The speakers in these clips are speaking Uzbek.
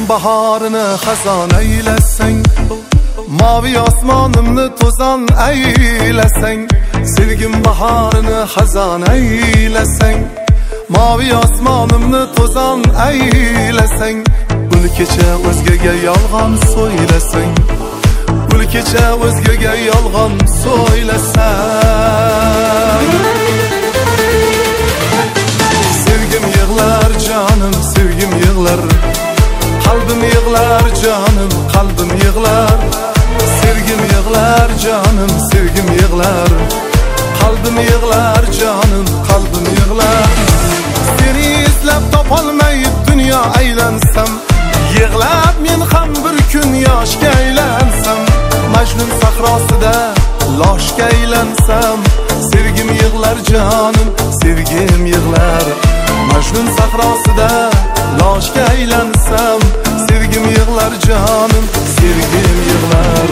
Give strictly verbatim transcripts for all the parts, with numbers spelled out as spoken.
baharını xazon eylasang, mavi osmonimni to'zon eylasang, sevgim baharını xazon eylasang, mavi osmonimni to'zon eylasang, uni kecha o'zgaga yolg'on so'ylasang, uni kecha o'zgaga yolg'on so'ylasang. Sevgim yig'lar canım, sevgim yig'lar, qalbim yig'lar canım, qalbim yig'lar. Sevgim yig'lar canım, sevgim yig'lar, qalbim yig'lar canım, qalbim yig'lar. Seni izlab topolmayib dunyo aylansam, yig'lab men ham bir kun yoshga aylansam, Majnun sahrosida loshga aylansam, sevgim yig'lar canım, sevgim yig'lar. Majnun sahrosida loshga aylansam, sevgim yig'lar canım, sevgim yig'lar.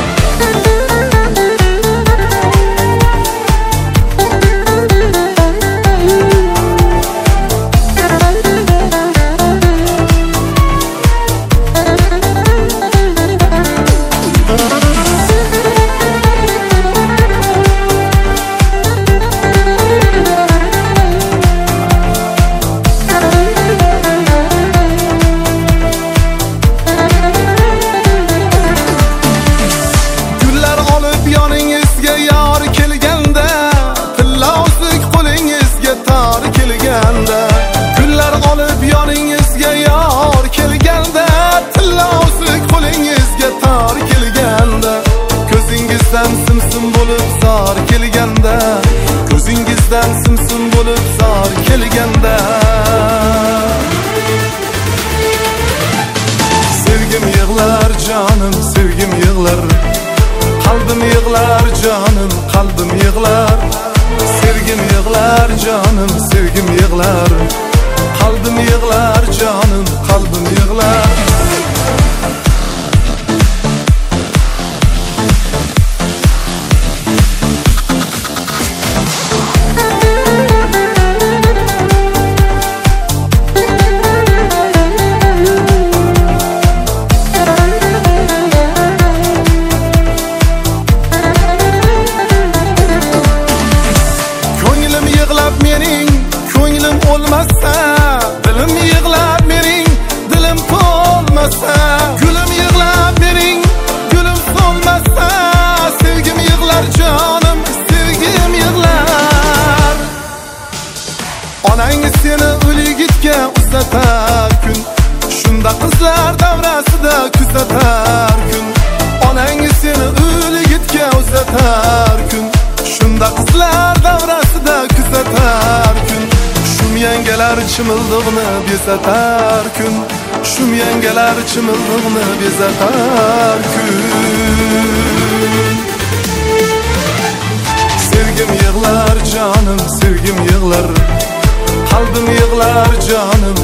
Simsim bo'lib zor kelganda, ko'zingizdan simsim bo'lib zor kelganda, sevgim yig'lar canım, sevgim yig'lar, qalbim yig'lar canım, qalbim yig'lar. Sevgim yig'lar canım, sevgim yig'lar, qalbim yig'lar canım, qalbim yig'lar. Ko'nglim olmasa, dilim yig'lab mening, dilim to'lmasa, gulim yig'lab mening, gulim so'lmasa, sevgim yig'lar canım, sevgim yig'lar. Onang seni o'ligitga uzatar kun, shunda qizlar davrasida kuzatar kun. Onang seni o'ligitga uzatar kun, shunda qizlar davrasida kuzatar kun. Shum yangalar chimildiqni bezatar kun, shum yangalar chimildiqni bezatar kun. Sevgim yig'lar canım, sevgim yig'lar, qalbim yig'lar canım,